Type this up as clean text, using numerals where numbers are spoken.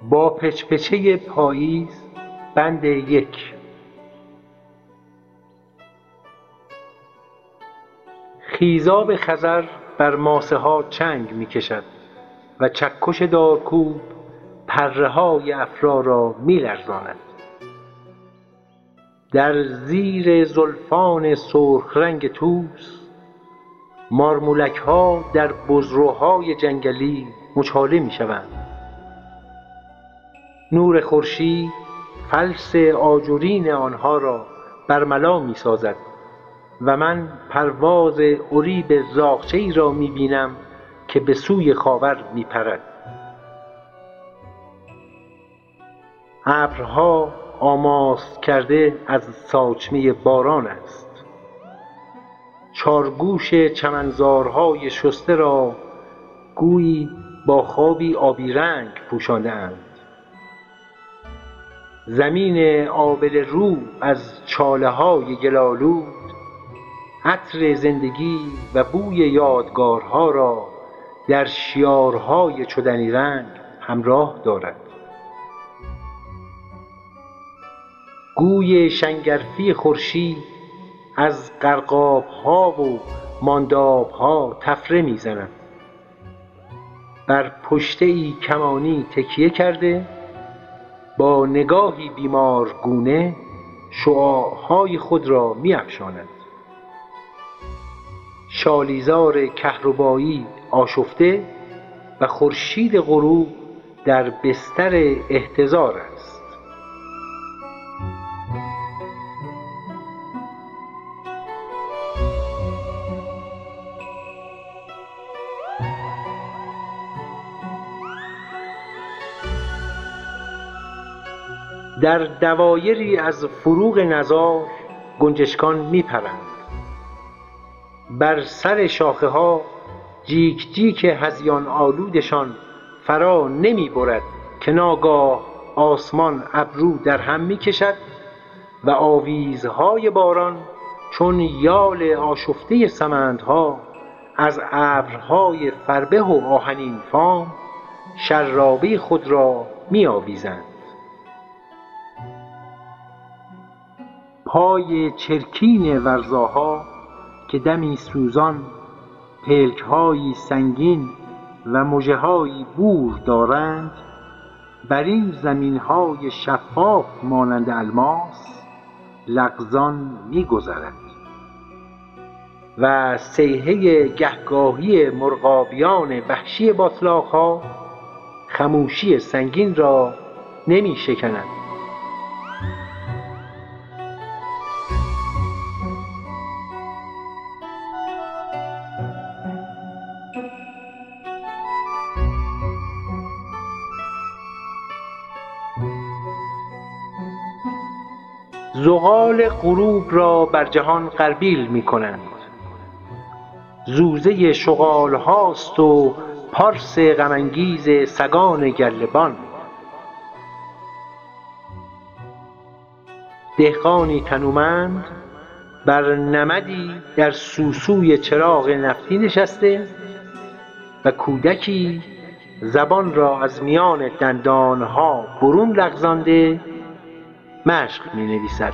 با پچپچه پاییز بند 1. خیزاب خزر بر ماسه ها چنگ می کشد و چکش دارکوب پره های افرا را می لرزاند. در زیر زلفان سرخ رنگ طوس مارمولک ها در بزروهای جنگلی مچاله می شوند. نور خورشید فلس آجرین آنها را برملا می سازد و من پرواز اریب زاغچه‌ای را می بینم که به سوی خاور می پرد. ابرها آماس کرده از ساچمه باران است. چارگوش چمنزارهای شسته را گویی با خوابی آبی رنگ پوشانده اند. زمین آبله رو از چاله های گل‌آلود عطر زندگی و بوی یادگارها را در شیارهای چدنی رنگ همراه دارد. گوی شنگرفی خورشید از غرقاب‌ها و مانداب‌ها طفره می‌زند. بر پشته‌ای کمانی تکیه کرده با نگاهی بیمارگونه شعاعهای خود را می‌افشاند. شالیزار کهربایی آشفته و خورشید غروب در بستر احتضار است. در دوایری از فروغ نزار گنجشکان می‌پرند. بر سر شاخه ها جیک جیک هذیان آلودشان فرا نمی برد که ناگاه آسمان ابرو در هم می کشد و آویزهای باران چون یال آشفته سمندها از ابرهای فربه و آهنین فام شرابه خود را می آویزند. پای چرکین ورزاها که دمی سوزان پلک‌هایی سنگین و مژه‌هایی بور دارند بر این زمین‌های شفاف مانند الماس لغزان می‌گذرد و صیحه گهگاهی مرغابیان وحشی باتلاق‌ها خموشی سنگین را نمی‌شکند. زغال غروب را بر جهان غربیل می کنند. زوزه شغال هاست و پارس غمانگیز سگان گردبان. دهقانی تنومند بر نمدی در سوسوی چراغ نفتی نشسته و کودکی زبان را از میان دندانها برون لغزانده مشق می نویسد.